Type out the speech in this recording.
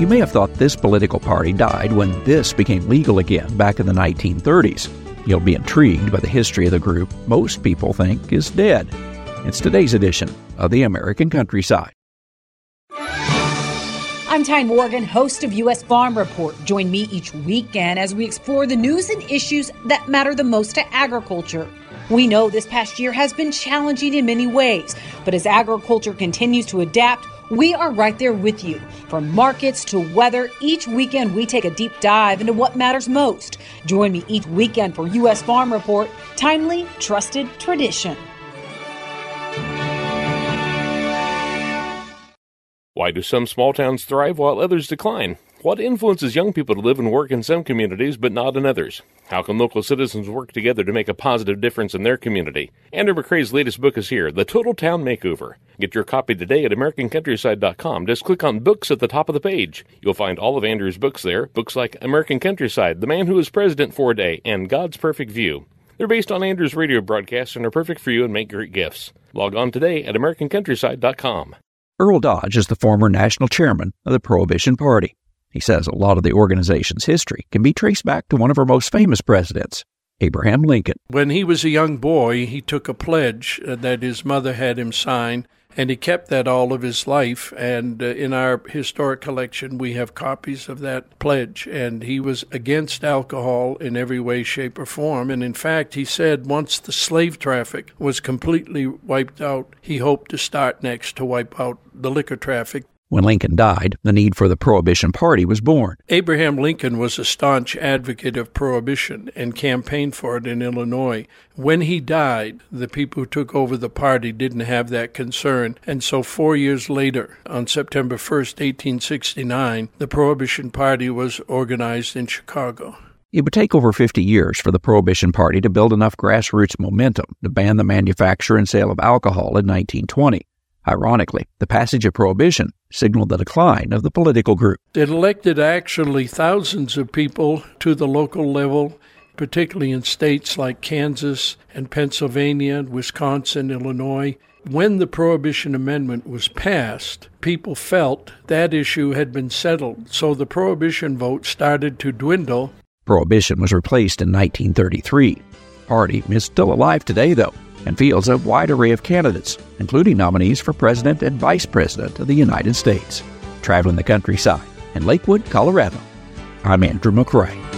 You may have thought this political party died when this became legal again back in the 1930s. You'll be intrigued by the history of the group most people think is dead. It's today's edition of the American Countryside. I'm Tyne Morgan, host of U.S. Farm Report. Join me each weekend as we explore the news and issues that matter the most to agriculture. We know this past year has been challenging in many ways, but as agriculture continues to adapt, we are right there with you. From markets to weather, each weekend we take a deep dive into what matters most. Join me each weekend for U.S. Farm Report, timely, trusted tradition. Why do some small towns thrive while others decline? What influences young people to live and work in some communities but not in others? How can local citizens work together to make a positive difference in their community? Andrew McCrae's latest book is here, The Total Town Makeover. Get your copy today at AmericanCountryside.com. Just click on Books at the top of the page. You'll find all of Andrew's books there, books like American Countryside, The Man Who Was President for a Day, and God's Perfect View. They're based on Andrew's radio broadcasts and are perfect for you and make great gifts. Log on today at AmericanCountryside.com. Earl Dodge is the former national chairman of the Prohibition Party. He says a lot of the organization's history can be traced back to one of our most famous presidents, Abraham Lincoln. When he was a young boy, he took a pledge that his mother had him sign, and he kept that all of his life. And in our historic collection, we have copies of that pledge. And he was against alcohol in every way, shape, or form. And in fact, he said once the slave traffic was completely wiped out, he hoped to start next to wipe out the liquor traffic. When Lincoln died, the need for the Prohibition Party was born. Abraham Lincoln was a staunch advocate of prohibition and campaigned for it in Illinois. When he died, the people who took over the party didn't have that concern. And so 4 years later, on September 1st, 1869, the Prohibition Party was organized in Chicago. It would take over 50 years for the Prohibition Party to build enough grassroots momentum to ban the manufacture and sale of alcohol in 1920. Ironically, the passage of Prohibition signaled the decline of the political group. It elected actually thousands of people to the local level, particularly in states like Kansas and Pennsylvania, and Wisconsin, Illinois. When the Prohibition Amendment was passed, people felt that issue had been settled, so the Prohibition vote started to dwindle. Prohibition was replaced in 1933. The party is still alive today, though, and fields a wide array of candidates, including nominees for President and Vice President of the United States. Traveling the countryside in Lakewood, Colorado, I'm Andrew McCrae.